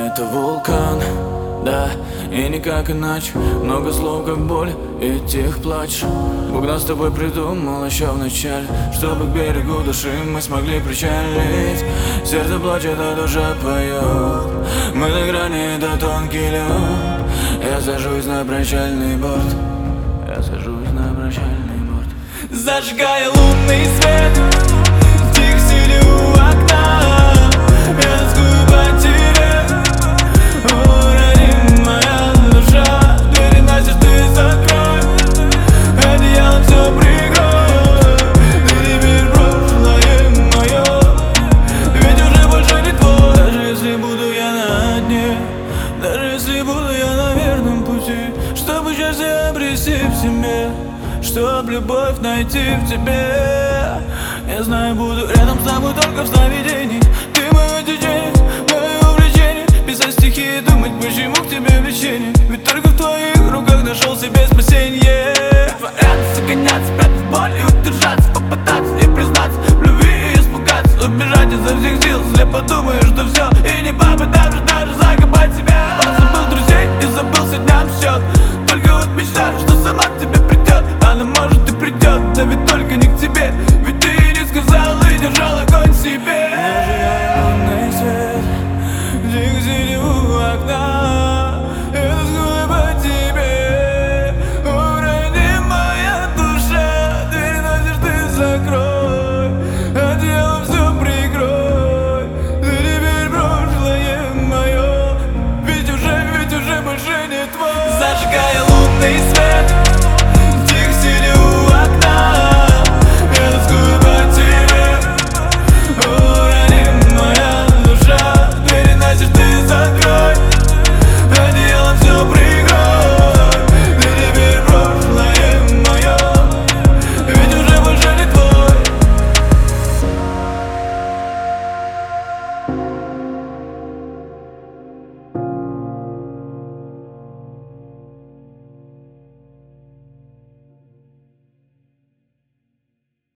это вулкан, да, и никак иначе. Много слов, как боль, и тих плач. Бог нас с тобой придумал еще в начале, чтобы к берегу души мы смогли причалить. Сердце плачет, а душа поет. Мы на грани, это тонкий лед. Я сажусь на прощальный борт. Я сажусь на прощальный борт. Зажигая лунный свет, тихо сидя у окна, я тоскую по тебе, о, родимая душа. Двери настежь ты закрой, одеялом все прикрой. Ты теперь прошлое мое, ведь уже больше не твой. Даже если буду я на дне, даже если буду я на верном пути, чтобы счастье обрести в себе, чтоб любовь найти в тебе. Я знаю, буду рядом с тобой только в сновидении. Ты мое течение, мое увлечение. Писать стихи и думать, почему к тебе влечение. Ведь только в твоих руках нашел себе спасенье. Творяться, гоняться, прятать боль и удержаться, попытаться и признаться в любви и испугаться, убежать изо всех сил, слепо думаешь, что все, и не попытавшись даже закопать себя. Он забыл друзей и забылся дням счет, только вот мечтаешь, что сама к тебе